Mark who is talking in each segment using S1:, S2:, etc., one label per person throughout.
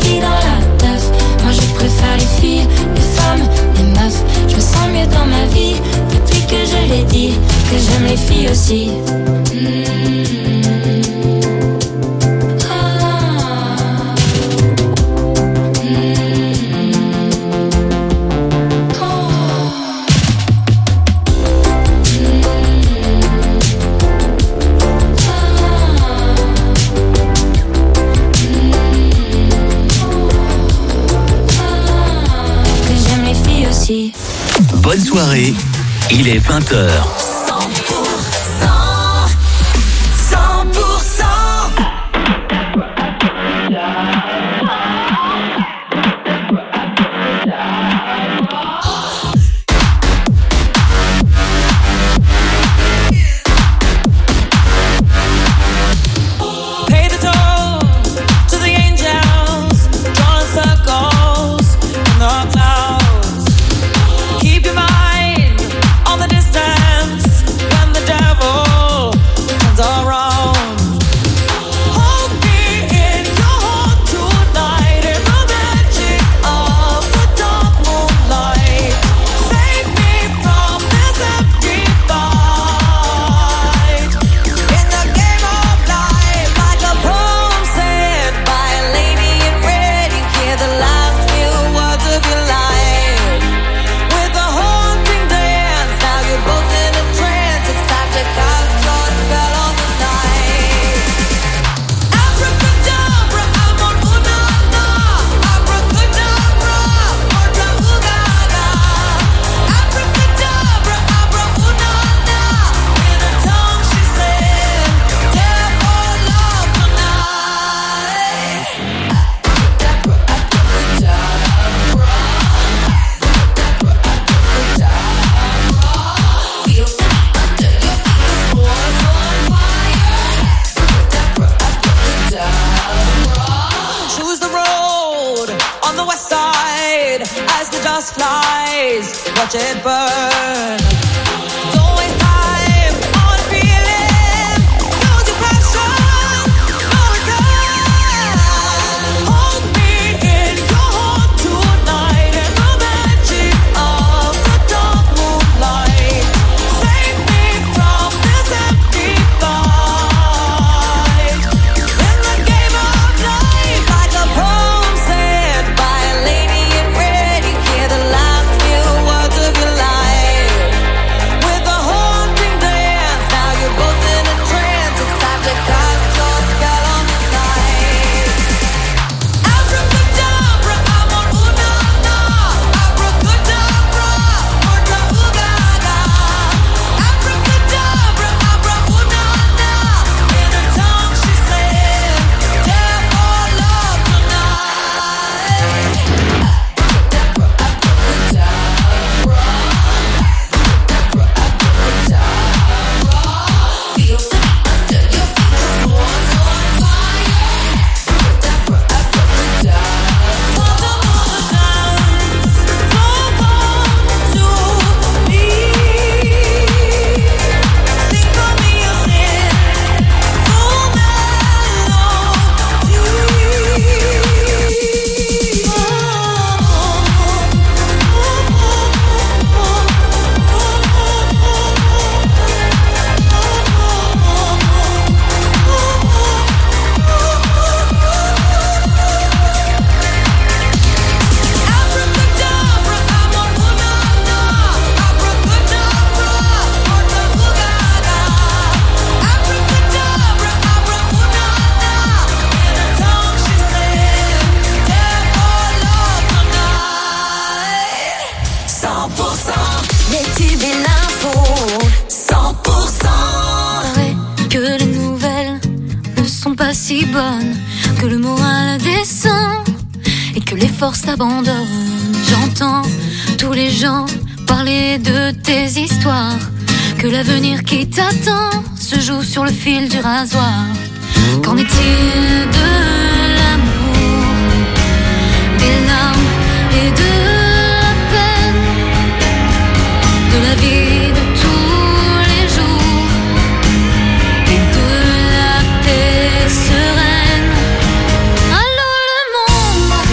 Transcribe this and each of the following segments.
S1: filles dans la teuf. Moi je préfère les filles, les femmes, les meufs. Je me sens mieux dans ma vie depuis que je l'ai dit, que j'aime les filles aussi.
S2: Bonne soirée, il est 20h.
S3: Watch it burn.
S4: Si bonne que le moral descend et que les forces t'abandonnent. J'entends tous les gens parler de tes histoires, que l'avenir qui t'attend se joue sur le fil du rasoir. Qu'en est-il de l'amour, des larmes et de la peine, de la vie de tous les jours et de la paix sereine? Allô le monde,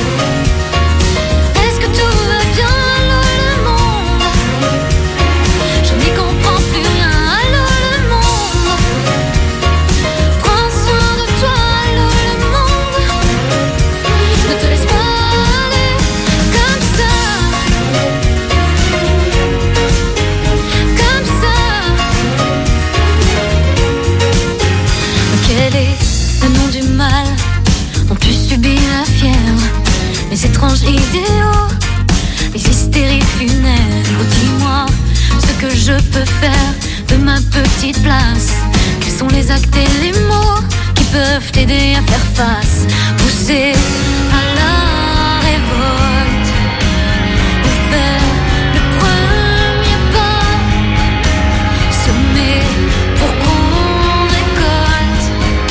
S4: je peux faire de ma petite place? Quels sont les actes et les mots qui peuvent t'aider à faire face? Pousser à la révolte, ou faire le premier pas, semer pour qu'on récolte,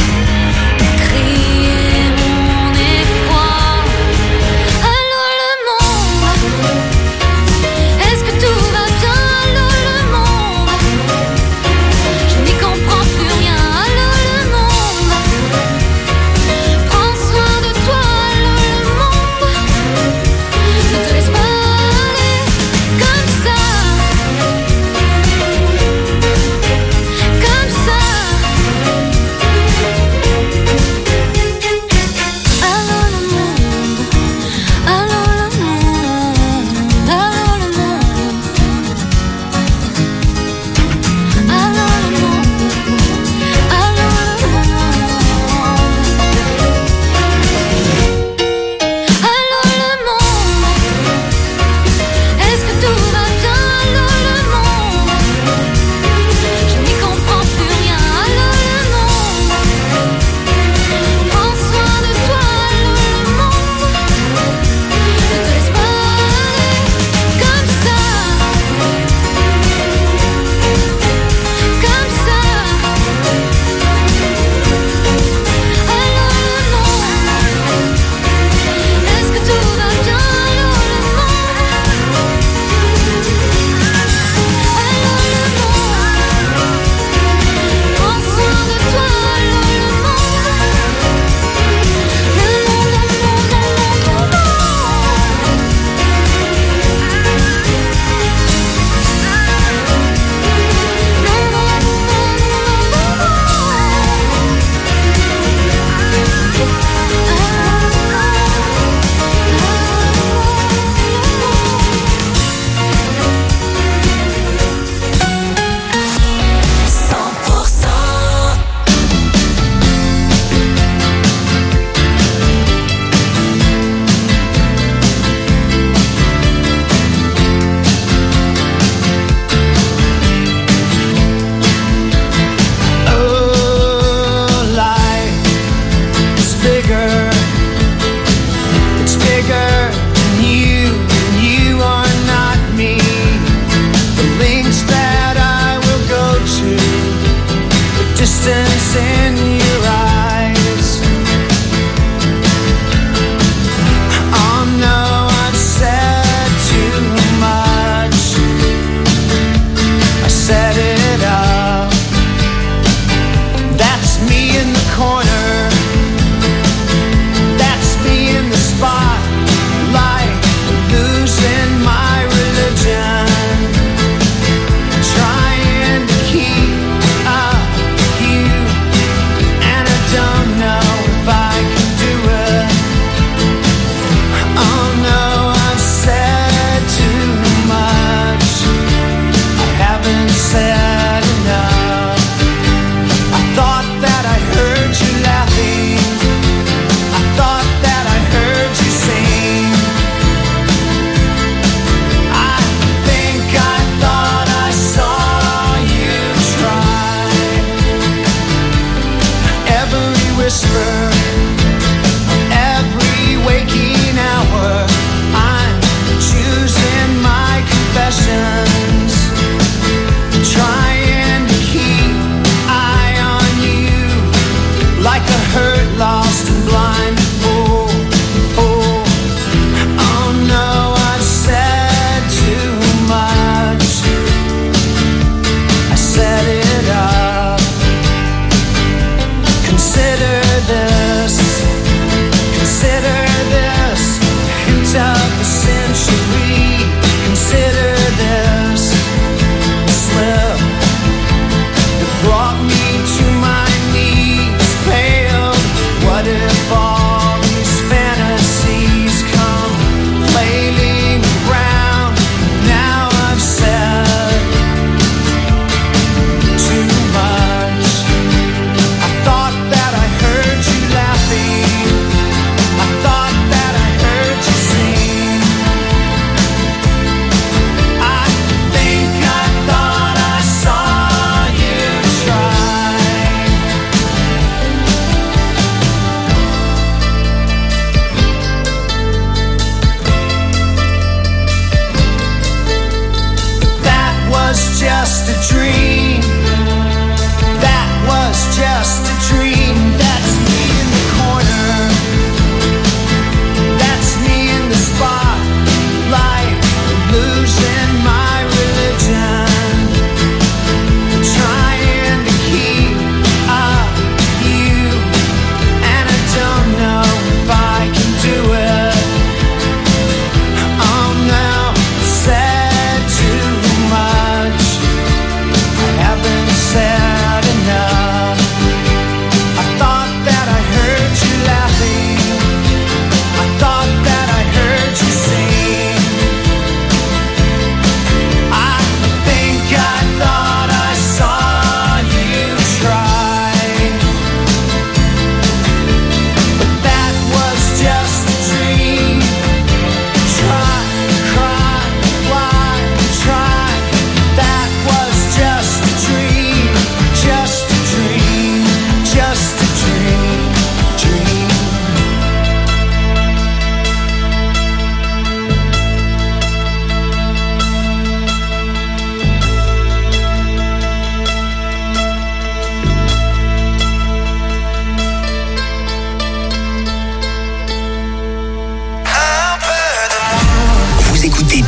S4: crier mon effroi. Allô le monde, est-ce que tout va bien? Allô le monde, je n'y comprends plus rien. Allô le monde, prends soin de toi.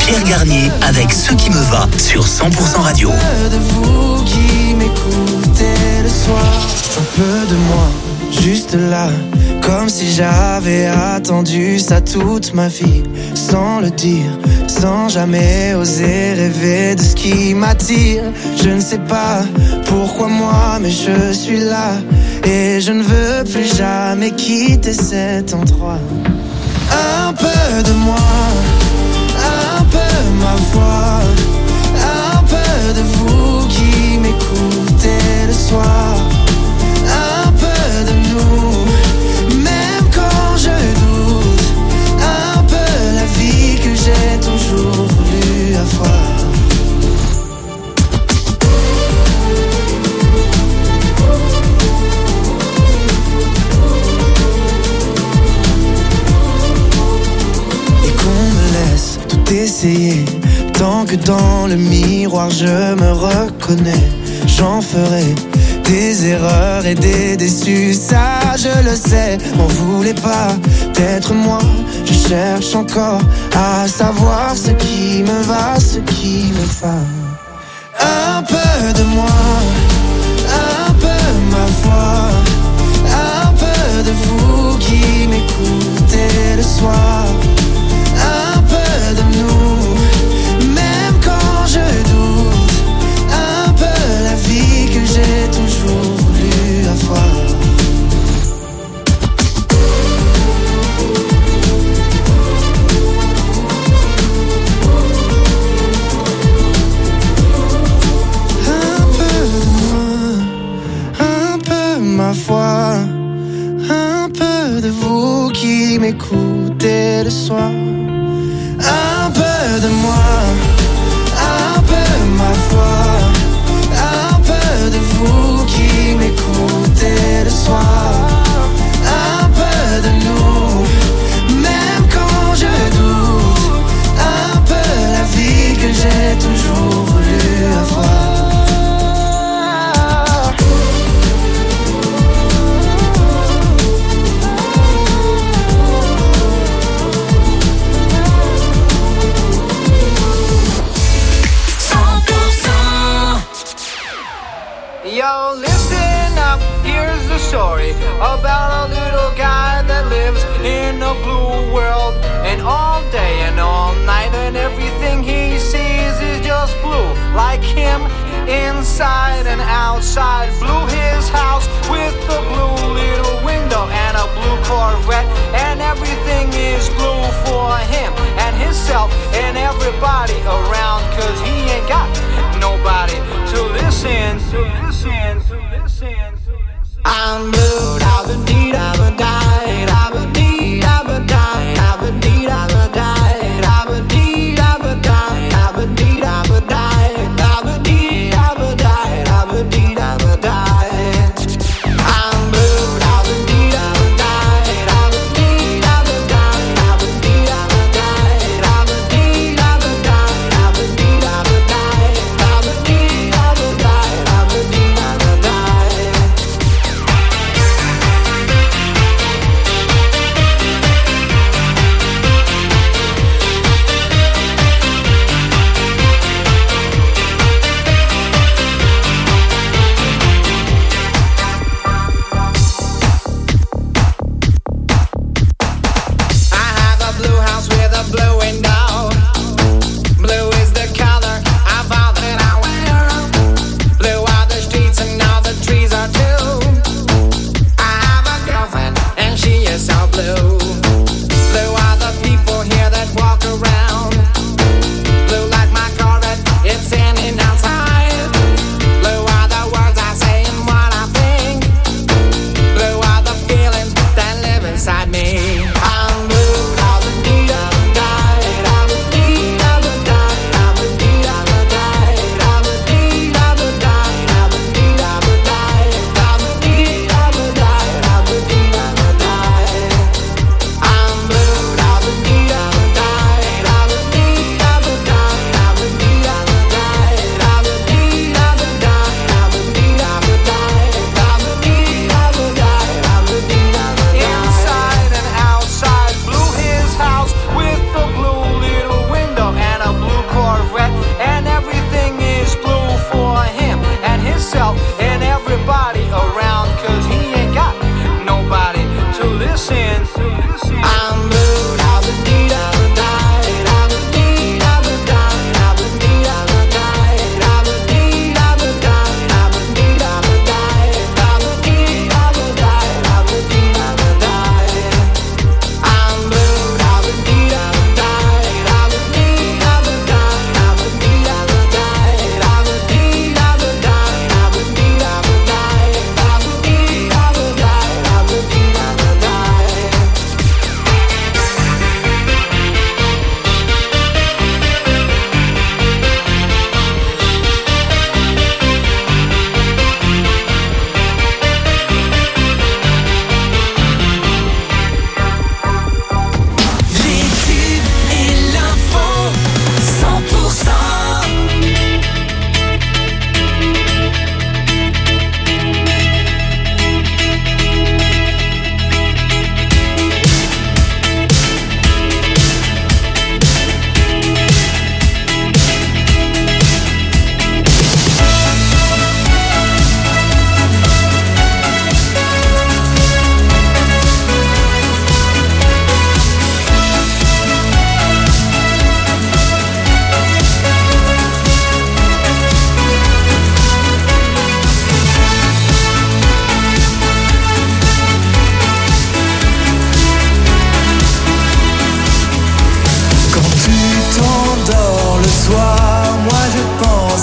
S2: Pierre Garnier avec Ce qui me va sur 100% Radio.
S5: De vous qui m'écoutez le soir, un peu de moi, juste là, comme si j'avais attendu ça toute ma vie, sans le dire, sans jamais oser rêver de ce qui m'attire. Je ne sais pas pourquoi moi, mais je suis là, et je ne veux plus jamais quitter cet endroit. Un peu de moi, un peu ma voix, un peu de vous qui m'écoutez le soir, un peu de nous, même quand je doute, un peu la vie que j'ai toujours voulu avoir. Essayer, tant que dans le miroir je me reconnais, j'en ferai des erreurs et des déçus, ça je le sais. M'en voulez pas d'être moi, je cherche encore à savoir ce qui me va, ce qui me va. Un peu de moi, un peu ma voix, un peu de vous qui m'écoutez le soir, un peu de nous, même quand je doute, un peu la vie que j'ai toujours voulu avoir. Un peu de moi, un peu ma foi, un peu de vous qui m'écoutez le soir. Un peu de moi, un peu ma foi, un peu de vous qui m'écoutez le soir, un peu de nous, même quand je doute, un peu la vie que j'ai toujours voulu avoir.
S6: Yo, listen up, here's the story about a little guy that lives in a blue world. And all day and all night and everything he sees is just blue. Like him, inside and outside. Blue his house with a blue little window and a blue Corvette. And everything is blue for him and himself and everybody around. Cause he ain't got nobody to listen, to listen, to listen. I'm blue, I've been deed, I've been died, I've been deed, I've been died, I've been deed, I've been died, I've been deed, I've been died, I've been deed, I've been died, I've been deed, I've been died, I've been deed, I've been died. I'm blue, I've been deed, I've been died, I've been deed, I've been died, I've been deed, I've been died, I've been deed, I've been died, I've been deed, I've been died, I've been deed, I've been died, I've been deed, I've been died.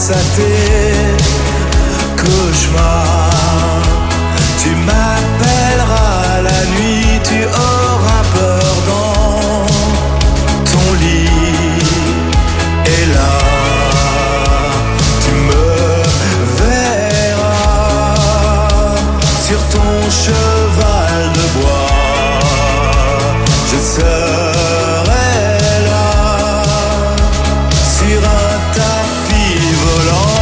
S5: face à tes cauchemars. Tu m'appelleras la nuit, tu auras peur dans ton lit. Et là, tu me verras sur ton cheval de bois. Je serai là sur un tapis volant.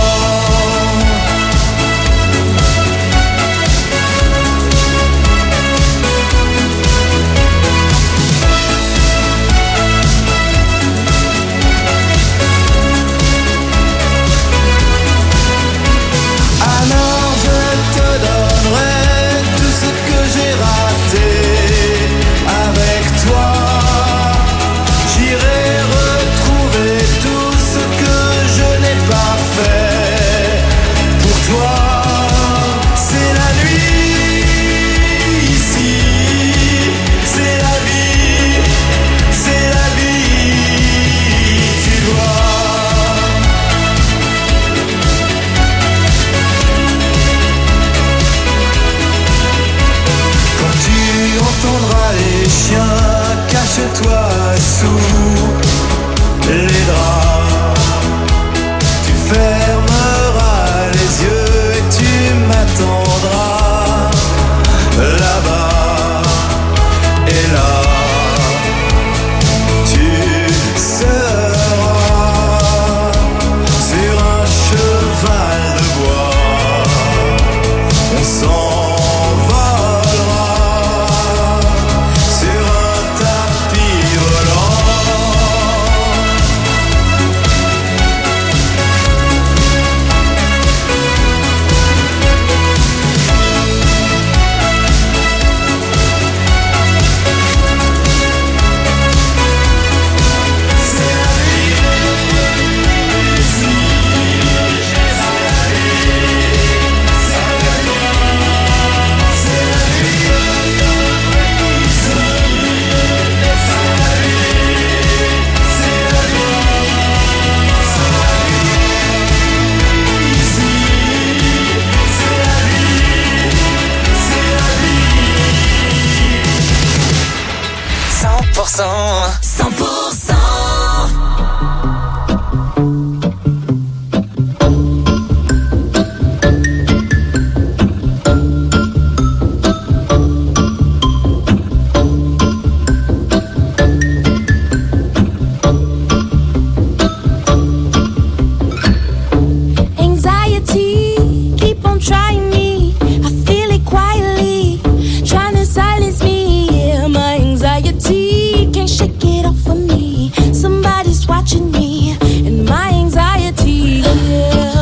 S5: Alors je te donnerai tout ce que j'ai raté avec toi. J'irai retrouver tout ce que je n'ai pas fait pour toi. C'est la nuit ici, c'est la vie, tu vois. Quand tu entendras les chiens, cache-toi sous les draps. Tu fermeras les yeux et tu m'attendras là-bas. Et là, tu seras sur un cheval de bois. On s'envolera sur un tapis volant. C'est la vie ici, c'est la
S7: Anxiety, keep on trying me. I feel it quietly, trying to silence me. Yeah, my anxiety can't shake it off of me. Somebody's watching me, and my anxiety. Yeah.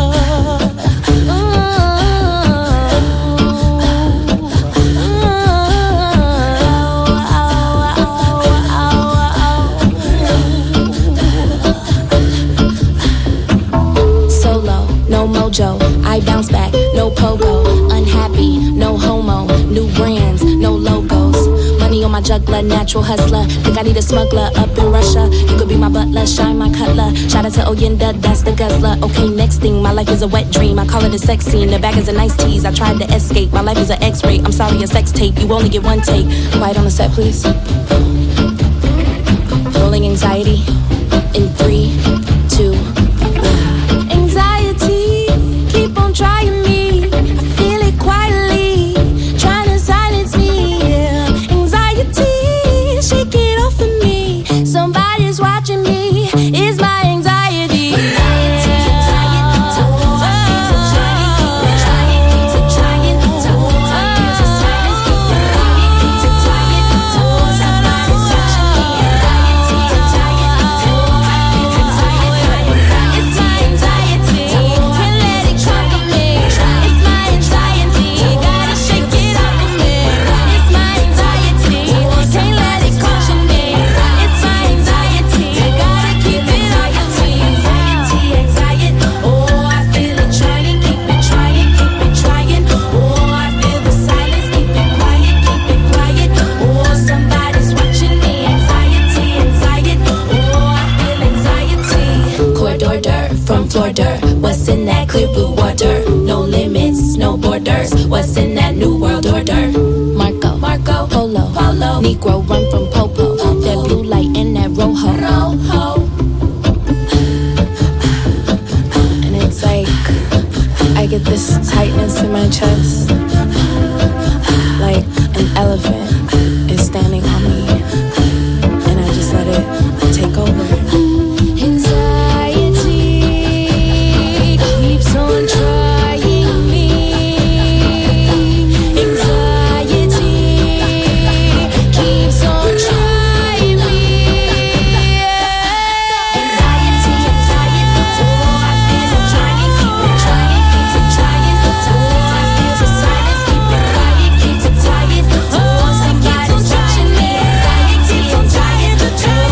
S7: Solo, no mojo, I bounce back, no pogo. Unhappy, no homo, new brands, no logos. Money on my juggler, natural hustler. Think I need a smuggler up in Russia. You could be my butler, shine my cutler. Shout out to Oyenda, that's the guzzler. Okay, next thing, my life is a wet dream. I call it a sex scene, the back is a nice tease. I tried to escape, my life is an X-ray. I'm sorry, a sex tape, you only get one take. Quiet on the set, please. Rolling anxiety in 3, 2, 1. Anxiety, keep on trying me. I feel it quietly, trying to silence me. Yeah. Anxiety, shake it off of me. Somebody's watching me. It's my anxiety. get this tightness in my chest, like an elephant is standing on me, and I just let it take over. Anxiety keeps on trying me. Anxiety keeps on trying me. Anxiety, oh, I feel it trying, keep it trying, keeps it trying. Oh, I feel the silence, keep it quiet, keeps it tired. Oh, somebody's touching me. Anxiety, I'm tired, the truth.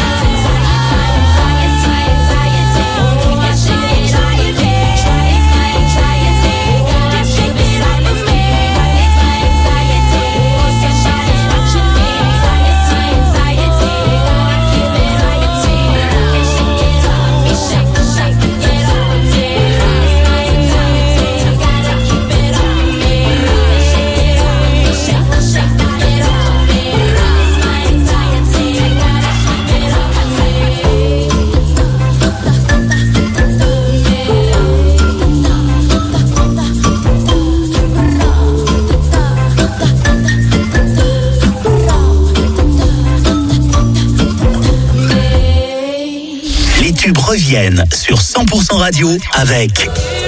S2: Les tubes reviennent sur 100% Radio avec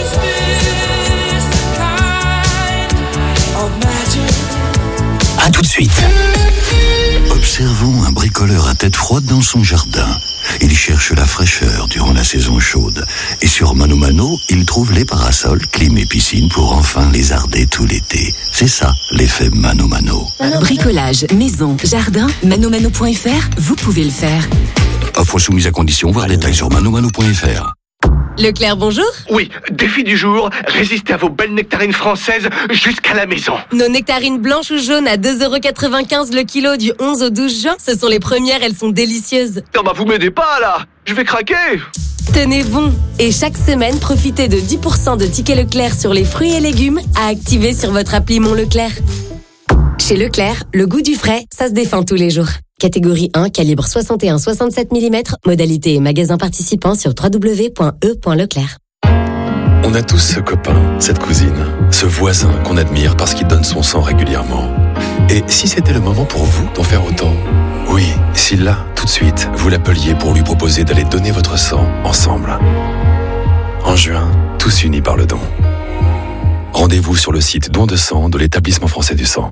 S2: À tout de suite.
S8: Observons un bricoleur à tête froide dans son jardin. Il cherche la fraîcheur durant la saison chaude. Et sur Mano Mano, il trouve les parasols, clim et piscine pour enfin lézarder tout l'été. C'est ça, l'effet Mano Mano.
S9: Bricolage, maison, jardin, manomano.fr, vous pouvez le faire.
S8: Offre soumise à condition, voir les détails sur manomano.fr.
S10: Leclerc, bonjour.
S11: Oui, défi du jour, résistez à vos belles nectarines françaises jusqu'à la maison.
S10: Nos nectarines blanches ou jaunes à 2,95€ le kilo du 11 au 12 juin. Ce sont les premières, elles sont délicieuses.
S11: Non bah vous m'aidez pas là, je vais craquer.
S10: Tenez bon. Et chaque semaine, profitez de 10% de tickets Leclerc sur les fruits et légumes à activer sur votre appli Mon Leclerc. Chez Leclerc, le goût du frais, ça se défend tous les jours. Catégorie 1, calibre 61-67 mm, modalité et magasin participant sur www.e.leclerc.
S12: On a tous ce copain, cette cousine, ce voisin qu'on admire parce qu'il donne son sang régulièrement. Et si c'était le moment pour vous d'en faire autant ? Oui, si là, tout de suite, vous l'appeliez pour lui proposer d'aller donner votre sang ensemble. En juin, tous unis par le don. Rendez-vous sur le site Don de sang de l'Établissement français du sang.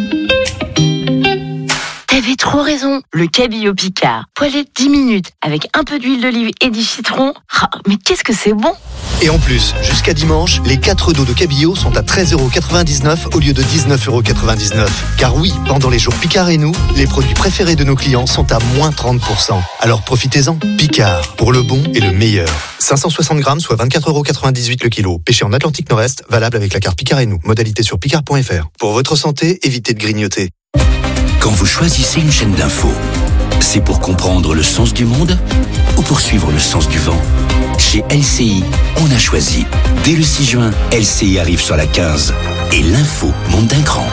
S13: T'avais trop raison, le cabillaud Picard. Poêlé 10 minutes avec un peu d'huile d'olive et du citron. Oh, mais qu'est-ce que c'est bon!
S14: Et en plus, jusqu'à dimanche, les 4 dos de cabillaud sont à 13,99€ au lieu de 19,99€. Car oui, pendant les jours Picard et nous, les produits préférés de nos clients sont à moins 30%. Alors profitez-en. Picard, pour le bon et le meilleur. 560 grammes, soit 24,98€ le kilo. Pêché en Atlantique Nord-Est, valable avec la carte Picard et nous. Modalité sur picard.fr. Pour votre santé, évitez de grignoter.
S2: Quand vous choisissez une chaîne d'infos, c'est pour comprendre le sens du monde ou pour suivre le sens du vent? Chez LCI, on a choisi. Dès le 6 juin, LCI arrive sur la 15 et l'info monte d'un cran.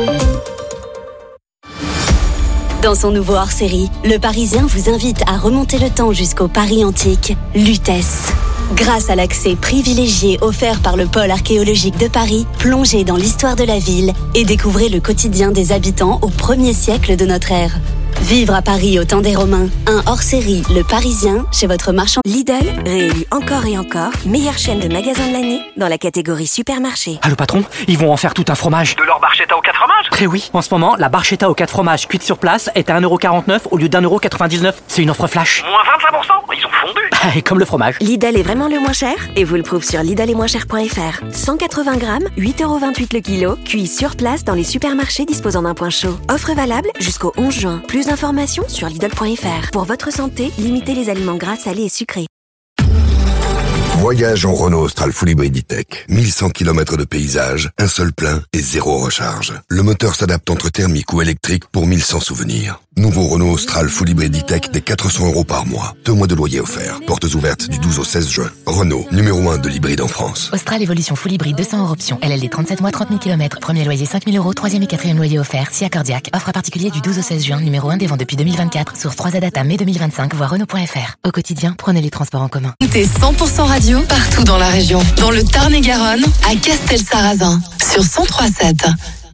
S15: Dans son nouveau hors-série, Le Parisien vous invite à remonter le temps jusqu'au Paris antique, Lutèce. Grâce à l'accès privilégié offert par le pôle archéologique de Paris, plongez dans l'histoire de la ville et découvrez le quotidien des habitants au 1er siècle de notre ère. Vivre à Paris au temps des Romains, un hors-série Le Parisien chez votre marchand.
S16: Lidl, réélu encore et encore, meilleure chaîne de magasins de l'année dans la catégorie supermarché.
S17: Allô patron, ils vont en faire tout un fromage.
S11: De leur barchetta aux 4 fromages ?
S17: Eh oui, en ce moment, la barchetta aux 4 fromages cuite sur place est à 1,49€ au lieu d'1,99€. C'est une offre flash.
S11: Moins 25%? Ils ont fondu.
S17: Et comme le fromage.
S16: Lidl est vraiment le moins cher et vous le prouve sur Lidl-et-moins-cher.fr. 180 grammes, 8,28€ le kilo, cuit sur place dans les supermarchés disposant d'un point chaud. Offre valable jusqu'au 11 juin. Plus d'informations sur Lidl.fr. Pour votre santé, limitez les aliments gras, salés et sucrés.
S18: Voyage en Renault Austral Full Hybrid E-Tech. 1100 km de paysage, un seul plein et 0 recharge. Le moteur s'adapte entre thermique ou électrique pour 1100 souvenirs. Nouveau Renault Austral Full Hybrid E-Tech des 400€ par mois. 2 mois de loyer offert. Portes ouvertes du 12 au 16 juin. Renault, numéro 1 de l'hybride en France.
S19: Austral Evolution Full Hybrid 200€ option. LLD 37 mois, 30 000 km. Premier loyer 5 000€. Troisième et quatrième loyer offert. Si accordiaque. Offre à particulier du 12 au 16 juin. Numéro 1 des ventes depuis 2024. Source 3 Data mai 2025. Voir Renault.fr. Au quotidien, prenez les transports en commun.
S9: T'es 100% radio
S20: radio partout dans la région. Dans le Tarn-et-Garonne, à Castelsarrasin, sur 103.7.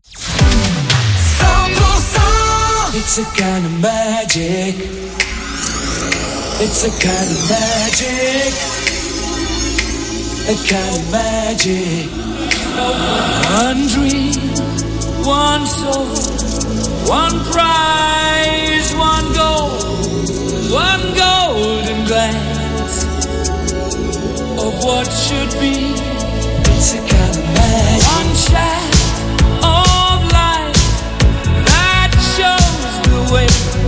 S5: It's a kind of magic. It's a kind of magic. A kind of magic. One dream, one soul, one prize, one goal, one golden glance of what should be. It's a kind of magic. One shot of light that shows the way.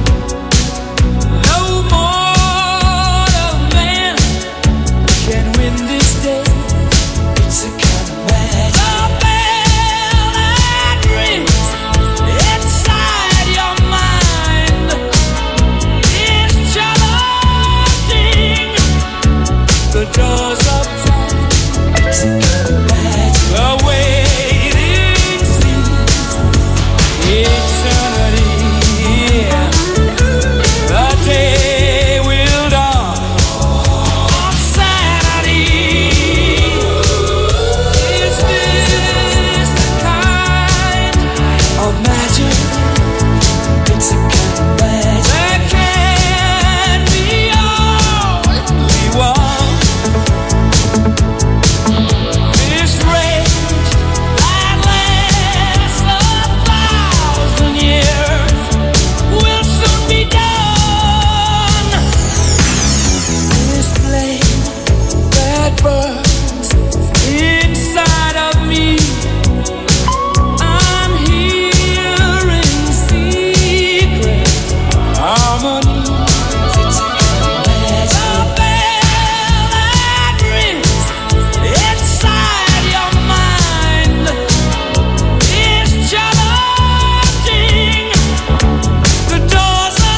S5: No mortal man can win this day. It's a kind of magic. The bell that rings inside your mind is challenging the doors of time. It's a kind of magic. The waiting seems eternity. The day will dawn on Saturday. Is this the kind of magic? It's a kind of magic. There can be only one. This rage that lasts 1,000 years will soon be done. This flame that burns inside of me, I'm hearing secret harmonies. It's a kind of magic. The bell that rings inside your mind is challenging the doors of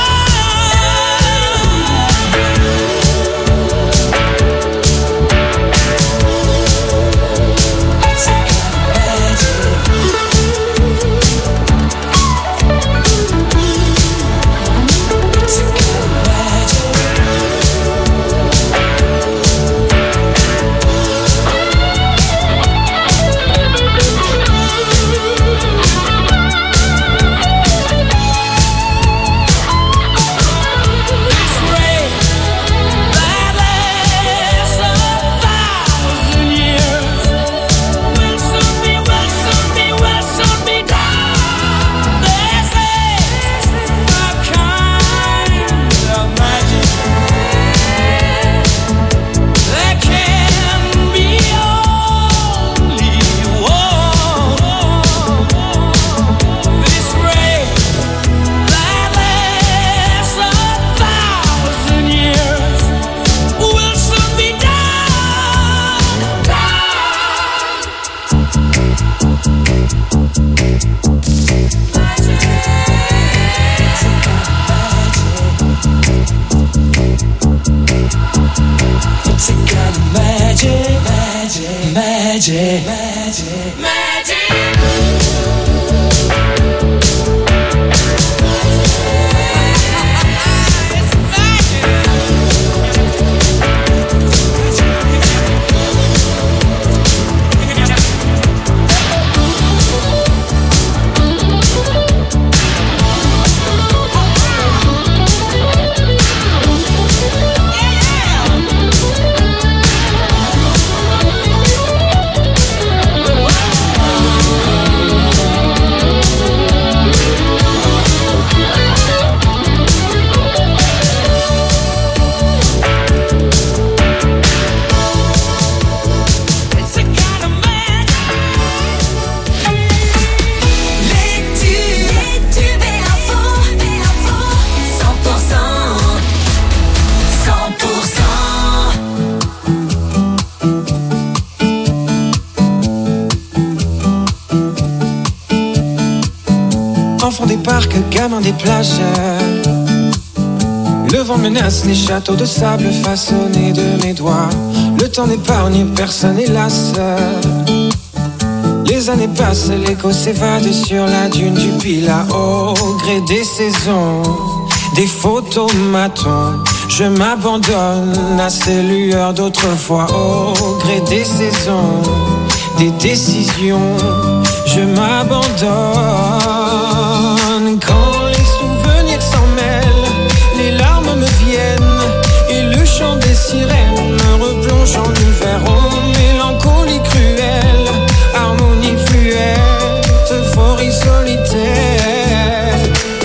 S5: Enfants des parcs, gamins des plages. Le vent menace les châteaux de sable façonnés de mes doigts. Le temps n'épargne personne, hélas. Les années passent, l'écho s'évade sur la dune du Pilat. Au gré des saisons, des photomatons, Je m'abandonne à ces lueurs d'autrefois. Au gré des saisons, des décisions, je m'abandonne. Quand les souvenirs s'en mêlent, les larmes me viennent, et le chant des sirènes me replonge en hiver. Oh, mélancolie cruelle, harmonie fluette, euphorie solitaire.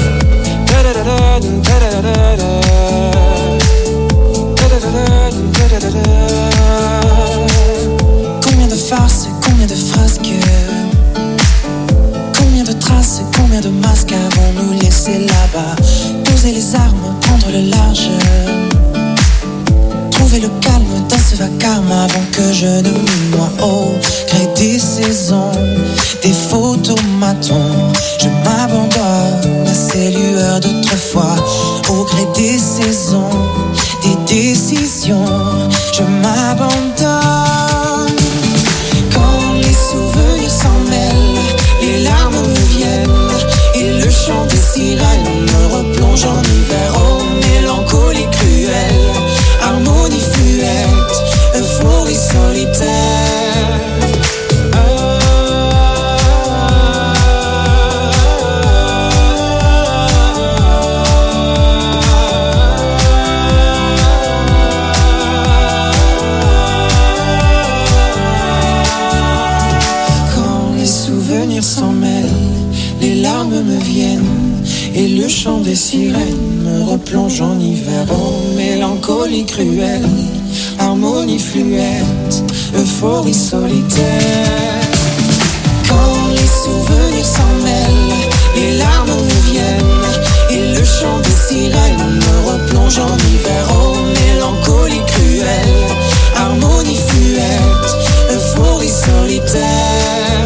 S5: Combien de farces, combien de frasques, combien de traces, combien de masques avons-nous laissé là-bas? Poser les armes, prendre le large, trouver le calme dans ce vacarme avant que je ne me noie. Au gré des saisons, des photomatons, je m'abandonne à ces lueurs d'autrefois. Au gré des saisons, des décisions, je m'abandonne. Quand les souvenirs s'en mêlent, les larmes me viennent, et le chant des sirènes me replonge en hiver. Oh, mélancolie cruelle, harmonie fluette, euphorie solitaire. S'en mêlent, les larmes me viennent, et le chant des sirènes me replonge en hiver. Oh, mélancolie cruelle, harmonie fluette, euphorie solitaire. Quand les souvenirs s'en mêlent, les larmes me viennent, et le chant des sirènes me replonge en hiver. Oh, mélancolie cruelle, harmonie fluette, euphorie solitaire.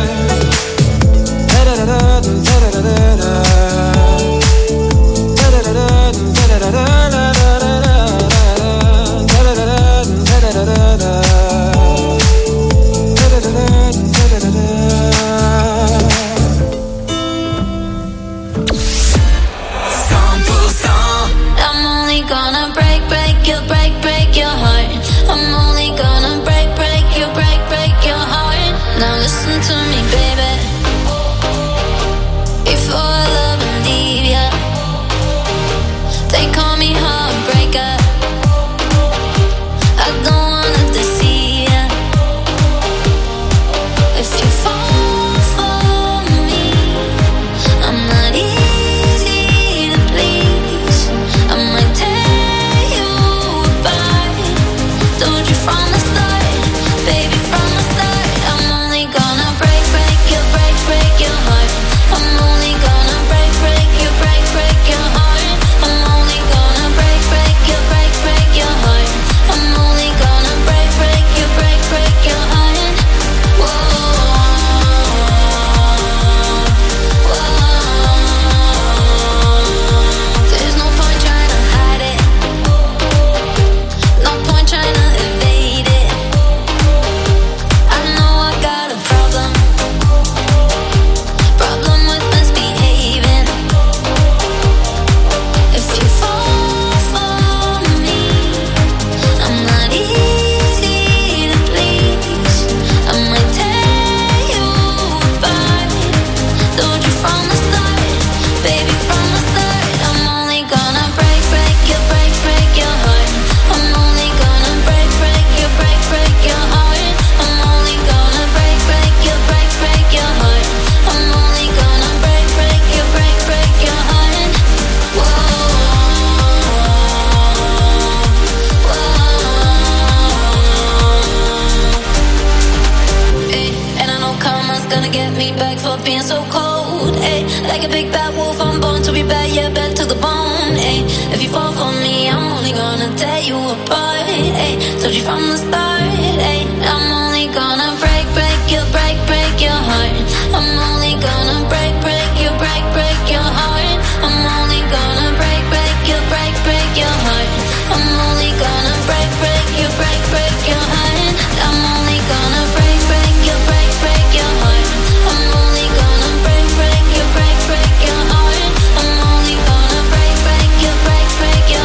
S1: Break your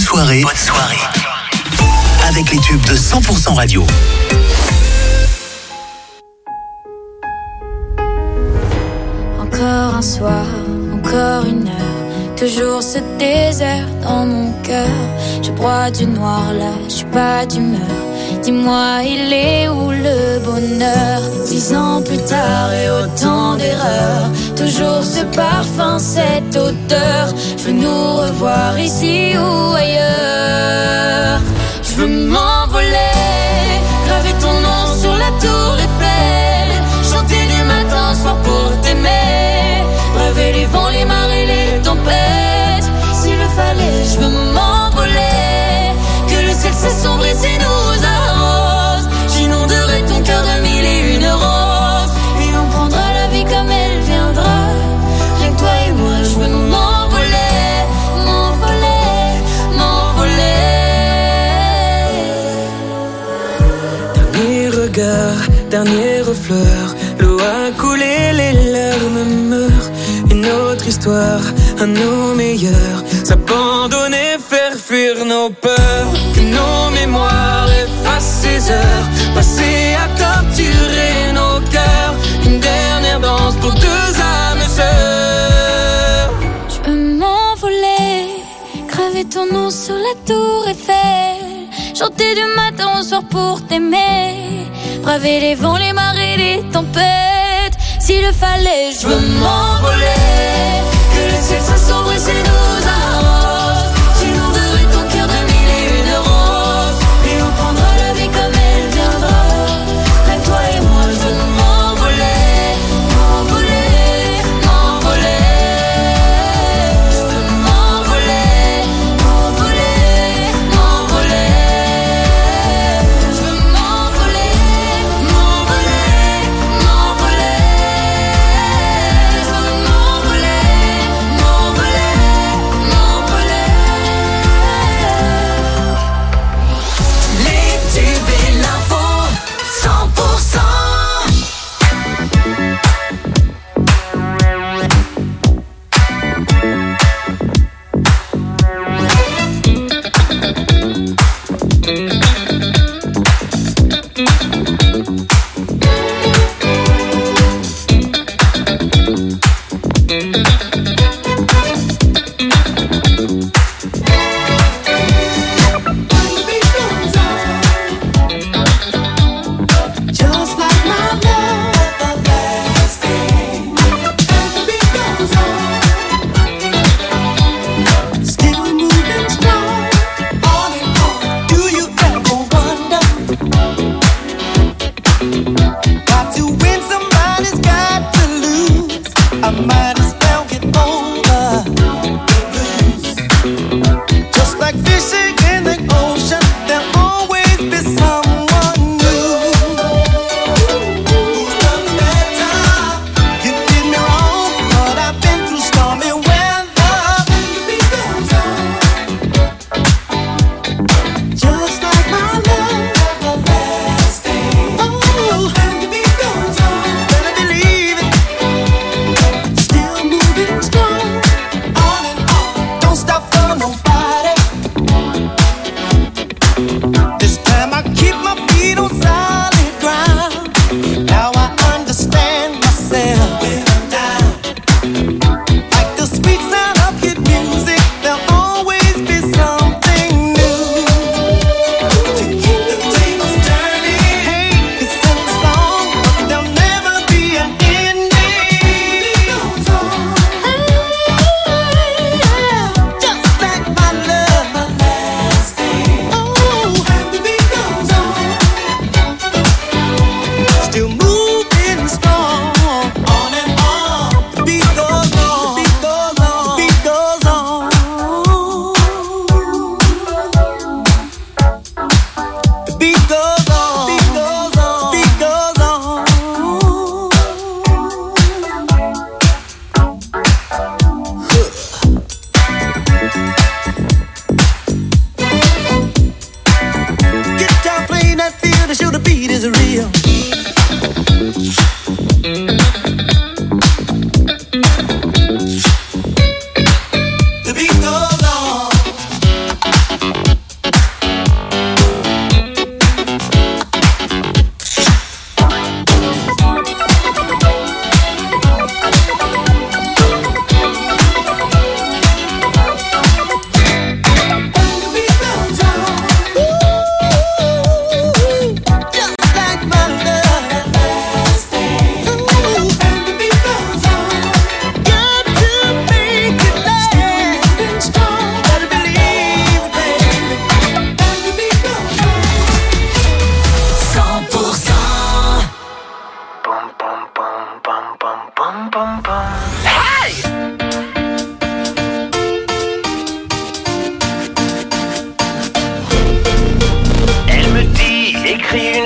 S2: soirée. Bonne soirée. Avec les tubes de 100% radio.
S1: Encore un soir, encore une heure, toujours ce désert dans mon cœur. Je broie du noir là, je suis pas d'humeur. Dis-moi, il est où le bonheur? 10 ans plus tard et autant d'erreurs, toujours ce parfum, cette odeur. Je veux nous revoir ici ou ailleurs. Je veux m'envoler, graver ton nom sur la tour Eiffel, chanter du matin au soir pour t'aimer, braver les vents, les marées, les tempêtes. S'il le fallait, je veux m'envoler, que le ciel s'assombrisse et nous arrose. J'inonderai ton cœur de 1001 roses, et on prendra la vie comme elle viendra. Rien que toi et moi, je veux m'envoler, m'envoler, m'envoler.
S5: Dernier regard, dernier refleur, l'eau a coulé, les larmes meurent. Une autre histoire, à nos meilleurs, s'abandonner, faire fuir nos peurs. Que nos mémoires effacent ces heures passées à torturer nos cœurs. Une dernière danse pour deux âmes sœurs.
S1: Je veux m'envoler, graver ton nom sur la tour Eiffel, chanter du matin au soir pour t'aimer, braver les vents, les marées, les tempêtes. S'il le fallait, je veux m'envoler, que le ciel s'assombrisse et nous arrose. J'inonderai ton cœur de 1001 roses, et on prendra la vie comme elle viendra. Avec toi et moi, je veux m'envoler, m'envoler, m'envoler. Je veux m'envoler, m'envoler, m'envoler. Je veux m'envoler, m'envoler, m'envoler. Je veux m'envoler, m'envoler, m'envoler.
S5: Les tubes et l'info, 100%.
S21: Just like my love everlasting, the beat goes on, still moving strong, on and on. Do you ever wonder? Got to win, somebody's got to lose. I might as well get over the blues. Just like fishing in the ocean, there'll always be someone new. You did me wrong, but I've been through stormy weather. Just like my love everlasting. Oh, and the beat goes on. Better believe it. Still moving strong, on and on. Don't stop for nobody. This time I keep my feet on solid ground. Now I understand myself when I'm down. Like the sweet sound of good music, there'll always be something new to keep the tables turning. Hey, it's in the song, but there'll never be an ending. Just like my love everlasting. Oh, and the beat goes on. Still moving strong, on and on. The beat goes on, the beat goes on, the beat goes on. The beat goes on, the beat goes on, the beat goes on. Guitar playing that feel to show the beat is real. The beat goes on.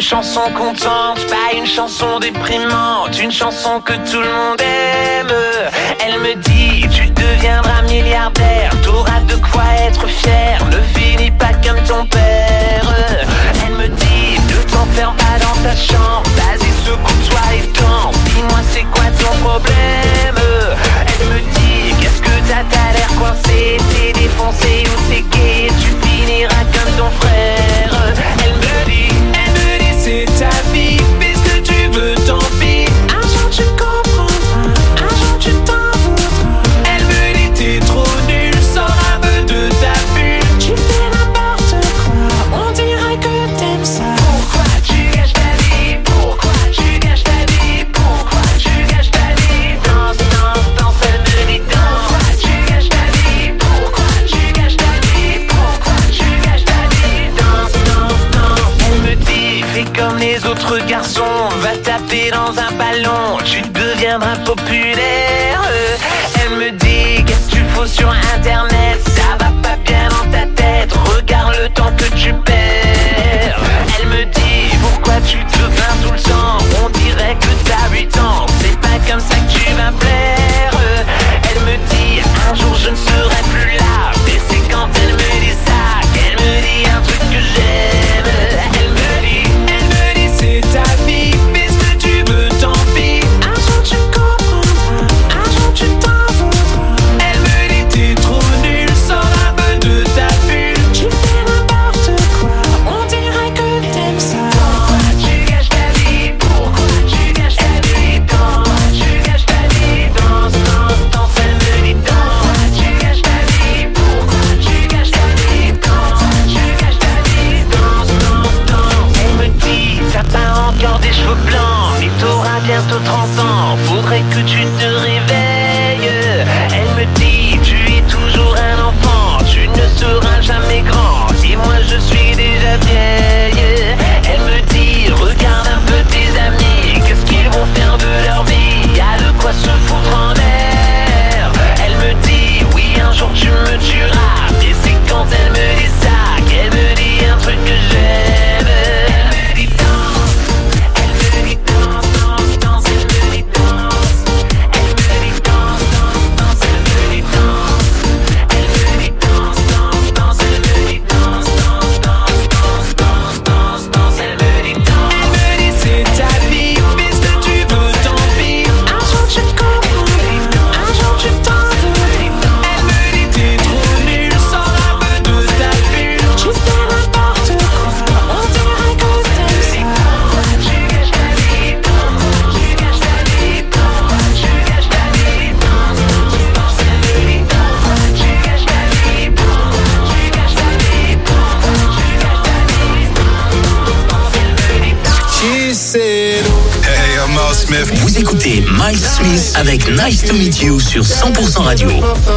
S3: chanson contente, pas une chanson déprimante, une chanson que tout le monde aime. Elle me dit, tu deviendras milliardaire, t'auras de quoi être fier, ne finis pas comme ton père. Elle me dit, ne t'enferme pas dans ta chambre, vas-y secoue-toi et danse, dis-moi c'est quoi ton problème. Elle me dit, qu'est-ce que t'as l'air coincé, t'es défoncé ou t'es gay, tu finiras comme ton frère. Elle me dit, c'est ta vie, fais ce que tu veux, tant pis. Un jour tu comprendras, un jour tu t'en voudras. Elle me dit t'es trop nul, sors un peu de ta bulle. Tu fais n'importe quoi, on dirait que t'aimes ça. Pourquoi tu gâches ta vie? Pourquoi tu gâches ta vie? Pourquoi tu gâches ta vie? Danse, danse, danse, elle me dit danse. Pourquoi tu gâches ta vie? Pourquoi tu gâches ta vie? Pourquoi tu gâches ta vie? Danse, danse, danse. Elle me dit fais comme les autres garçons, va taper dans un ballon, tu deviendras populaire. Elle me dit qu'est-ce que tu fous sur internet, ça va pas bien dans ta tête, regarde le temps que tu perds. Elle me dit pourquoi tu te plains tout le temps, on dirait que t'as 8 ans, c'est pas comme ça que tu vas plaire. Elle me dit un jour je ne serai plus là, mais c'est quand elle me dit ça qu'elle me dit un truc que j'aime. Elle me dit c'est ta vie, fais ce que tu veux, tant pis. Un jour tu comprendras, un jour tu t'en voudras. Elle me dit t'es trop nul, sors un peu de ta bulle. Tu fais n'importe quoi, on dirait que t'aimes ça. Pourquoi tu gâches ta vie? Pourquoi tu gâches ta vie? Pourquoi tu gâches ta vie? Danse, danse, danse, elle me dit danse. Pourquoi tu gâches ta vie? Pourquoi tu gâches ta vie? Pourquoi tu gâches ta vie? Danse, danse, danse. Elle me dit t'as pas encore des cheveux blancs, mais t'auras bientôt 30 ans, faudrait que tu te réveilles. Elle me dit tu es toujours un enfant, tu ne seras jamais grand, et moi je suis déjà vieille. Elle me dit regarde un peu tes amis, qu'est-ce qu'ils vont faire de leur vie, y'a de quoi se foutre en l'air. Elle me dit oui un jour tu me tueras, et c'est quand elle me dit ça qu'elle me dit un truc que j'aime. Elle me dit danse, elle me dit danse, danse, danse, elle me dit danse. Elle me dit danse, danse, danse, elle me dit danse. Elle me dit danse, danse, danse, elle me dit danse, danse, danse, danse, danse, danse, elle me dit danse. Elle me dit c'est ta vie, fais ce que tu veux, tant pis. Un jour tu comprendras, un jour tu t'en voudras. Elle me dit t'es trop nul, sors un peu de ta bulle. Tu fais n'importe quoi, on dirait que t'aimes ça. Pourquoi tu gâches ta vie? Pourquoi tu gâches ta vie? Pourquoi tu gâches ta vie? Danse, danse, danse, elle me dit danse. Pourquoi tu gâches ta vie? Pourquoi tu gâches ta vie? Pourquoi tu gâches ta vie? Danse, danse, elle me dit danse.
S5: She said,
S2: Hey, I'm Miles Smith. Vous écoutez Miles Smith avec Nice to Meet You sur 100% Radio.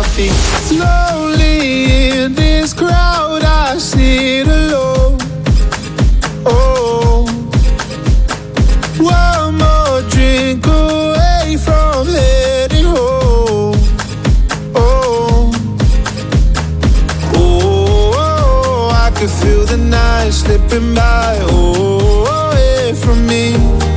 S5: slowly in this crowd I sit alone. Oh, one more drink away from heading home. Oh, oh, I can feel the night slipping by. Oh, away from me.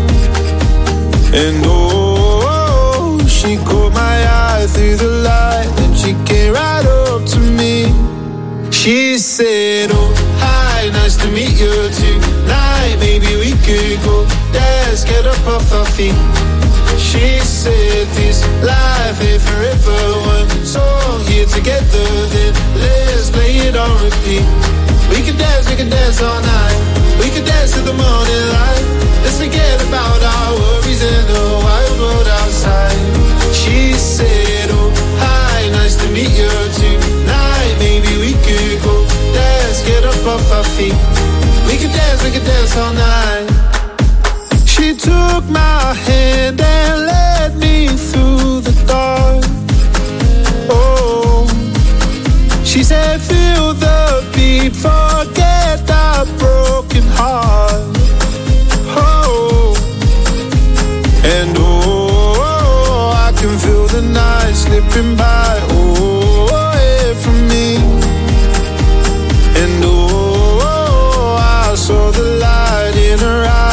S5: And oh, she caught my eye through the light, then she came right up to me. She said, oh, hi, nice to meet you tonight. Maybe we could go dance, get up off our feet. She said this life ain't forever. One song here together, then let's play it on repeat. We can dance all night. We can dance to the morning light. Let's forget about our worries and the wild world outside. She said, oh, hi, nice to meet you tonight. Maybe we could go dance, get up off our feet. We can dance all night. She took my hand and led me through the dark. Oh, she said, feel the beat, forget that broken heart. Oh, and oh, I can feel the night slipping by. Oh, away from me. And oh, I saw the light in her eyes.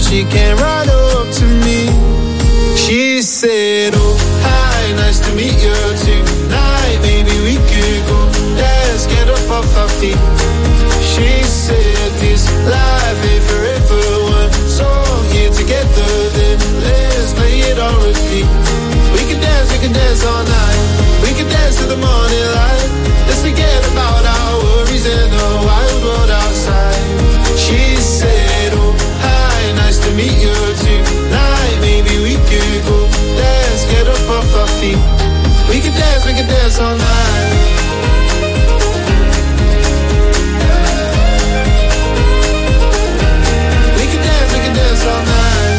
S5: she came right up to me. She said, oh, hi, nice to meet you tonight. Maybe we could go, let's get up off our feet. She said, this life ain't forever one. So here together, then let's play it on repeat. We can dance all night. We can dance to the morning light. Let's forget about our worries and the wild world outside. She said, oh, hi, nice to meet you tonight. Maybe we could go, let's get up off our feet. We can dance all night. We can dance all night.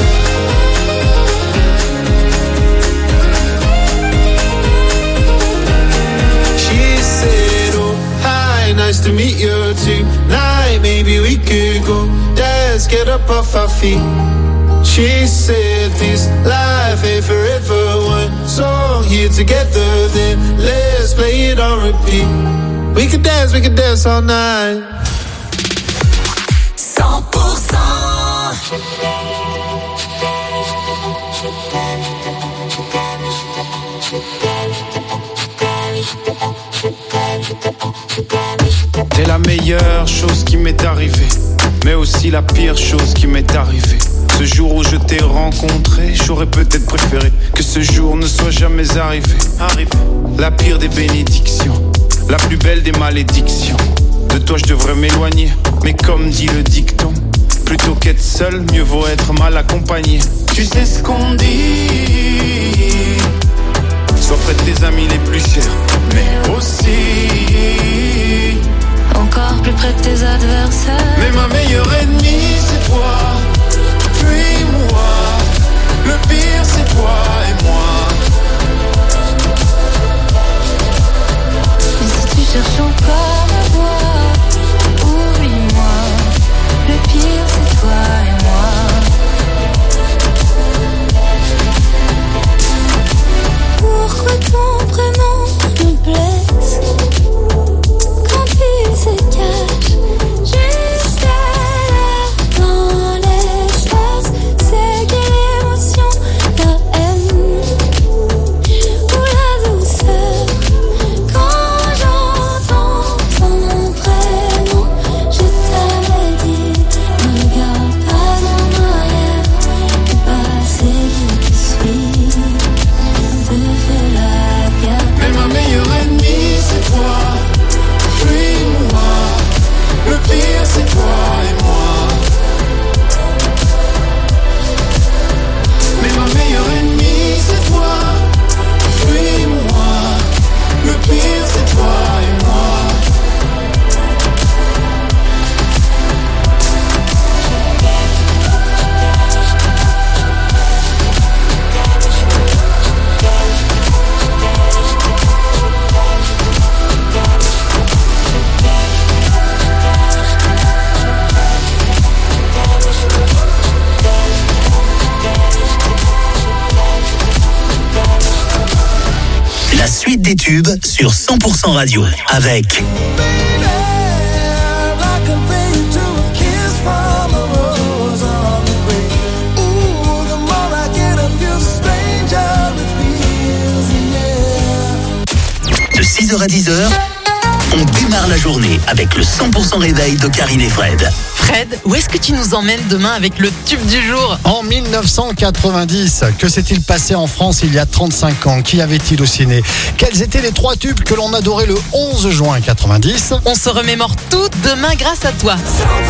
S5: She said, oh, hi, nice to meet you tonight. Maybe we could go, let's get up off our feet. She said this life ain't forever one. So here together, then let's play it on repeat. We can dance all night.
S21: 100%.
S5: T'es la meilleure chose qui m'est arrivée, mais aussi la pire chose qui m'est arrivée. Ce jour où je t'ai rencontré, j'aurais peut-être préféré que ce jour ne soit jamais arrivé. La pire des bénédictions, la plus belle des malédictions. De toi je devrais m'éloigner, mais comme dit le dicton, plutôt qu'être seul, mieux vaut être mal accompagné. Tu sais ce qu'on dit, sois près de tes amis les plus chers, mais aussi
S1: encore plus près de tes adversaires.
S5: Mais ma meilleure ennemie c'est toi. Fuis-moi, le pire c'est toi et moi.
S1: Mais si tu cherches encore à voir, oublie-moi, le pire c'est toi et moi. Pourquoi ton prénom me blesse quand il se cache juste à dans l'espace? C'est quelle émotion, la haine ou la douceur? Quand j'entends ton prénom, je t'avais dit, ne regarde pas en arrière, le passé qui te suit, te fait la guerre.
S5: Mais ma meilleure ennemie c'est toi. Fuis-moi, le pire c'est toi et moi. Mais ma meilleure ennemie c'est toi. Fuis-moi, le pire c'est toi et moi.
S2: La suite des tubes sur 100% radio avec de 6h à 10h, on démarre la journée avec le 100% réveil de Karine et Fred.
S4: Fred, où est-ce que tu nous emmènes demain avec le tube du jour?
S22: En 1990, que s'est-il passé en France il y a 35 ans? Qui avait-il au ciné? Quels étaient les 3 tubes que l'on adorait le 11 juin 90?
S4: On se remémore tout demain grâce à toi.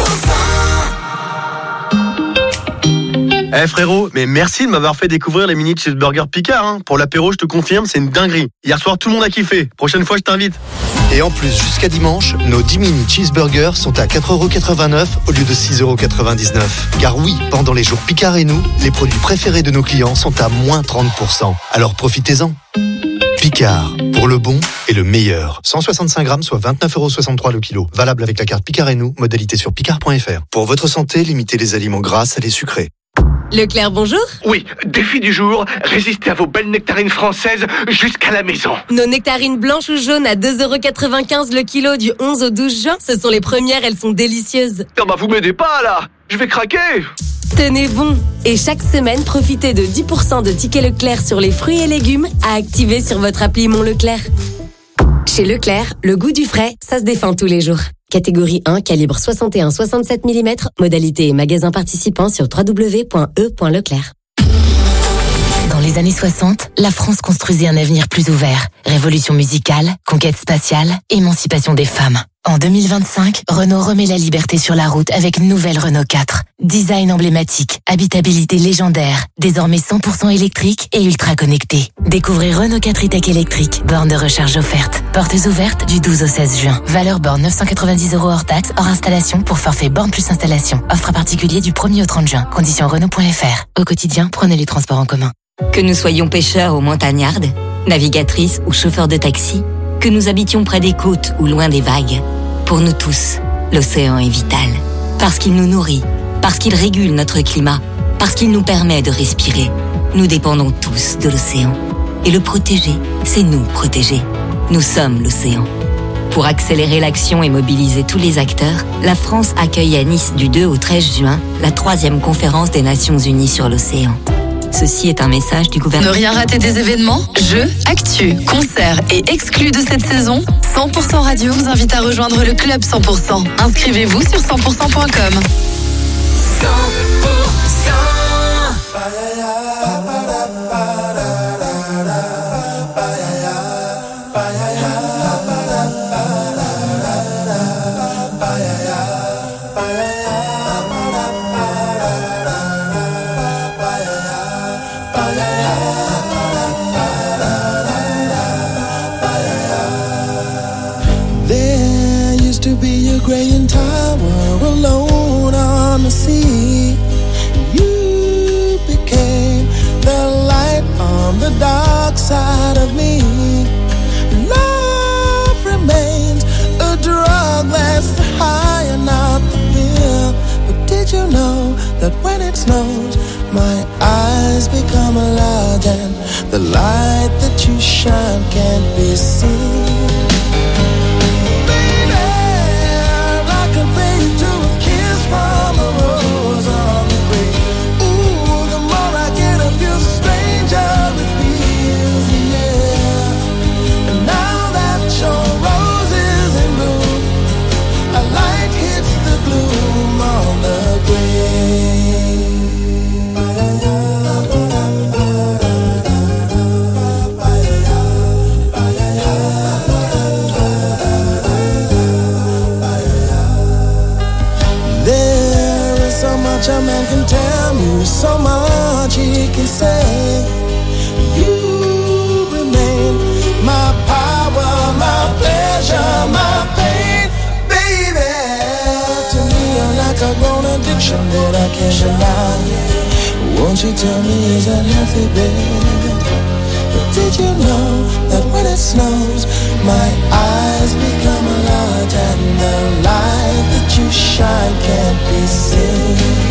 S23: 100%. Frérot, mais merci de m'avoir fait découvrir les mini cheeseburgers Picard. Hein. Pour l'apéro, je te confirme, c'est une dinguerie. Hier soir, tout le monde a kiffé. Prochaine fois, je t'invite.
S14: Et en plus, jusqu'à dimanche, nos 10 mini cheeseburgers sont à 4,89€ au lieu de 6,99€. Car oui, pendant les jours Picard et nous, les produits préférés de nos clients sont à moins 30%. Alors profitez-en. Picard, pour le bon et le meilleur. 165 grammes, soit 29,63€ le kilo. Valable avec la carte Picard et nous, modalité sur picard.fr. Pour votre santé, limitez les aliments gras, salés, sucrés.
S10: Leclerc, bonjour.
S11: Oui, défi du jour, résister à vos belles nectarines françaises jusqu'à la maison.
S10: Nos nectarines blanches ou jaunes à 2,95€ le kilo du 11 au 12 juin, ce sont les premières, elles sont délicieuses.
S11: Non bah vous m'aidez pas là, je vais craquer.
S10: Tenez bon! Et chaque semaine, profitez de 10% de tickets Leclerc sur les fruits et légumes à activer sur votre appli Mon Leclerc. Chez Leclerc, le goût du frais, ça se défend tous les jours. Catégorie 1, calibre 61-67 mm, modalité et magasin participant sur www.e.leclerc.
S19: Dans les années 60, la France construisait un avenir plus ouvert. Révolution musicale, conquête spatiale, émancipation des femmes. En 2025, Renault remet la liberté sur la route avec une nouvelle Renault 4. Design emblématique, habitabilité légendaire, désormais 100% électrique et ultra connecté. Découvrez Renault 4 e-Tech électrique, borne de recharge offerte. Portes ouvertes du 12 au 16 juin. Valeur borne 990 € hors taxe, hors installation pour forfait borne plus installation. Offre à particulier du 1er au 30 juin. Conditions Renault.fr. Au quotidien, prenez les transports en commun.
S6: Que nous soyons pêcheurs ou montagnardes, navigatrices ou chauffeurs de taxi, que nous habitions près des côtes ou loin des vagues, pour nous tous, l'océan est vital. Parce qu'il nous nourrit, parce qu'il régule notre climat, parce qu'il nous permet de respirer. Nous dépendons tous de l'océan. Et le protéger, c'est nous protéger. Nous sommes l'océan. Pour accélérer l'action et mobiliser tous les acteurs, la France accueille à Nice du 2 au 13 juin la 3e conférence des Nations Unies sur l'océan. Ceci est un message du gouvernement.
S20: Ne rien rater des événements, jeux, actus, concerts et exclus de cette saison, 100% Radio vous invite à rejoindre le club 100%. Inscrivez-vous sur 100%.com. 100%.
S5: Graying tower alone on the sea. You became the light on the dark side of me. Love remains a drug that's the high and not the pill. But did you know that when it snows, my eyes become large and the light that you shine can't be seen? A man can tell me so much he can say. You remain my power, my pleasure, my pain, baby. To me you're like a grown addiction that I can't deny. Won't you tell me, is that healthy, baby? But did you know that when it snows, my eyes become large and the light that you shine can't be seen?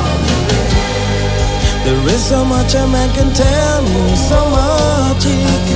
S5: So much a man can tell me, so much he